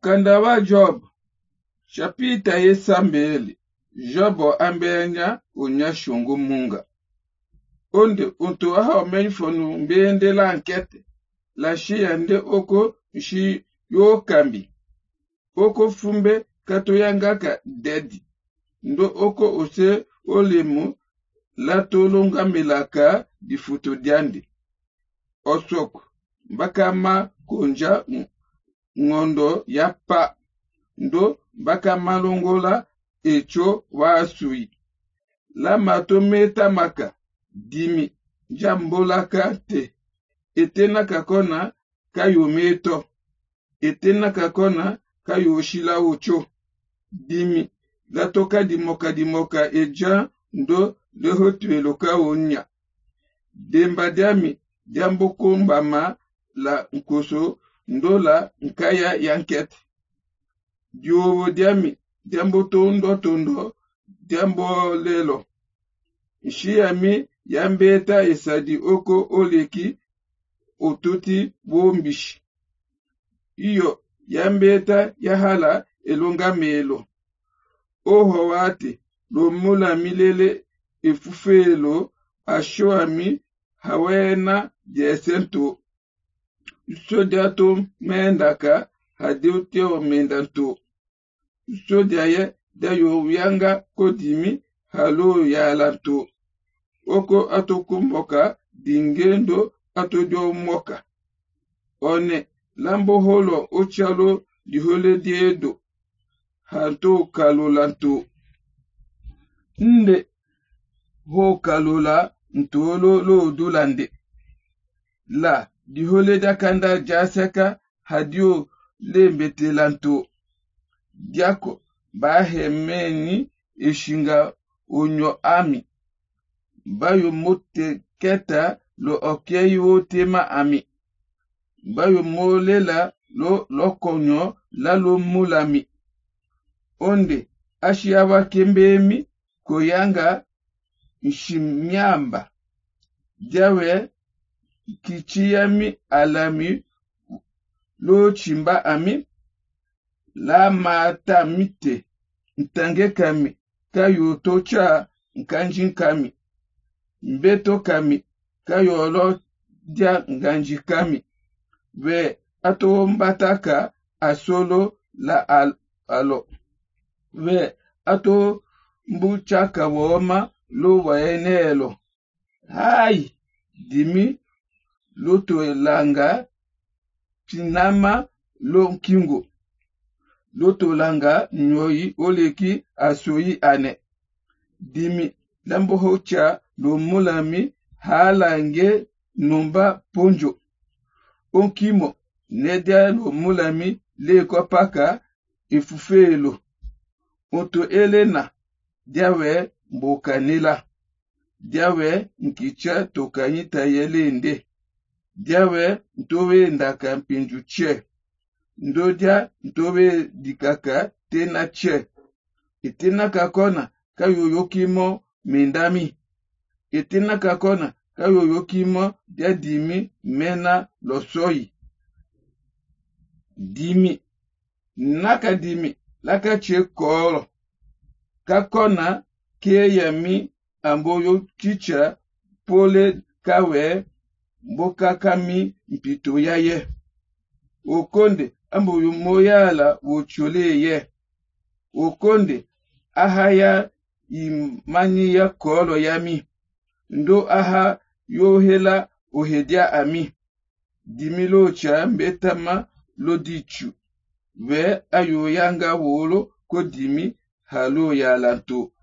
Kandawa Job, chapita yesambeli, Jobo ambenya unya shungu munga. Onde untu aha menfonu mbende la ankete, la shiande oko shi yokambi. Oko fumbe katoyangaka dedi. Ndo oko ose olemu la tolonga melaka di futo diandi. Osoko, bakama konja ngondo ya pa. Ndo bakama longola echo wa asui. La matometa maka dimi jambolaka te. Etena kakona kayometo. Etena kakona kayoshila ucho. Dimi la toka dimoka eja ndo leho tueloka onya. Demba diami diambo kombama la nkoso ndo la nkaya yanket. Diowo diami diambo tondo diambo lelo. Shiami yambeta esadi oko oleki ototi bombishi. Iyo yambeta yahala elonga melo. Oho wate lomula milele efufelo ashoami hawena jesento. Sodiato mendaka hadioteo mendanto. Sodiaye dayo yanga kodimi halo yalanto. Oko atokumboka dingendo atojo moka. One lambo holo ochalo dihole diedo. Hanto kalolanto. Nde ho kalola ntolo lo dulande. La dihole dakanda jaseka hadio lembetelanto. Diako bahemeni eshinga onyo ami. Bayo mote keta lo okeyo tema ami. Bayo molela lo lokonyo la lo mulami. Onde ashiawa kembemi koyanga nshimyamba. Diawe kichiyami alami lo chimba ami. La mata mite ntange kami kayo tocha nkanji kami. Mbeto kami kayo lo dia nganji kami. We ato mbataka asolo la alo. We ato mbuchaka woma lo waenelo. Hai dimi loto elanga pinama lo nkingo. Loto langa nyoyi oleki asoyi ane. Dimi lambo hocha lo mulami halange numba ponjo. Onkimo nedia lo mulami le kopaka efufelo. Oto elena diawe mbokanila. Diawe nkicha tokanyita yelende. Diawe ntowe ndaka mpinju che. Ndodia ntowe dikaka tena che. Etena kakona kayo yokimo mendami. Etena kakona kayo yokimo dia dimi mena losoyi. Dimi. Naka dimi laka che koro. Kakona keyami amboyo kicha pole kawe mboka kami mpito yaye. Okonde amboyo moyala wochole ye. Okonde ahaya imani ya kolo yami. Ndo aha yohela ohedia ami. Dimilo cha mbetama lodichu. We ayo yanga wolo kodimi halo yalanto.